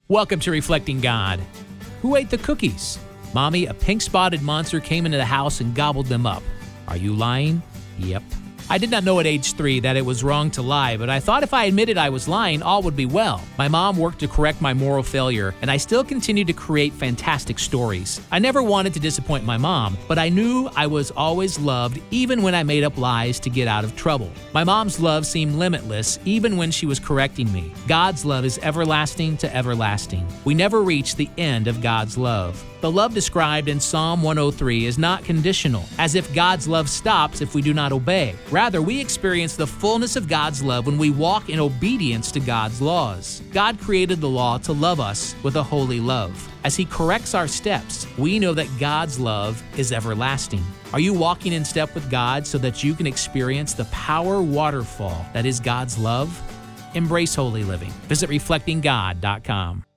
Welcome to Reflecting God. Who ate the cookies? Mommy, a pink-spotted monster came into the house and gobbled them up. Are you lying? Yep. I did not know at age 3 that it was wrong to lie, but I thought if I admitted I was lying, all would be well. My mom worked to correct my moral failure, and I still continue to create fantastic stories. I never wanted to disappoint my mom, but I knew I was always loved even when I made up lies to get out of trouble. My mom's love seemed limitless even when she was correcting me. God's love is everlasting to everlasting. We never reach the end of God's love. The love described in Psalm 103 is not conditional, as if God's love stops if we do not obey. Rather, we experience the fullness of God's love when we walk in obedience to God's laws. God created the law to love us with a holy love. As He corrects our steps, we know that God's love is everlasting. Are you walking in step with God so that you can experience the power waterfall that is God's love? Embrace holy living. Visit reflectinggod.com.